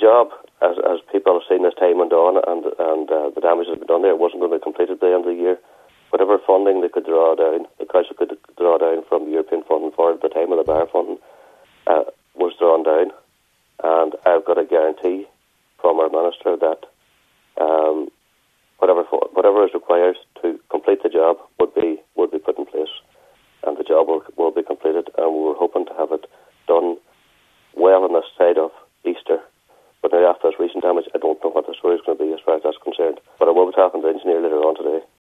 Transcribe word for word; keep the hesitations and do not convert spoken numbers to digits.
job, as as people have seen as time went on and and uh, the damage that had been done there, wasn't going to be completed by the end of the year. Whatever funding they could draw down, the council could draw down from the European funding for it at the time of the bar funding, uh, was drawn down. And I've got a guarantee from our minister that um, whatever whatever is required to complete the job would be would be put in place, and the job will will be completed. And we were hoping to have it done well on this side of Easter. But now after this recent damage, I don't know what the story is going to be as far as that's concerned. But I will be talking to the engineer later on today.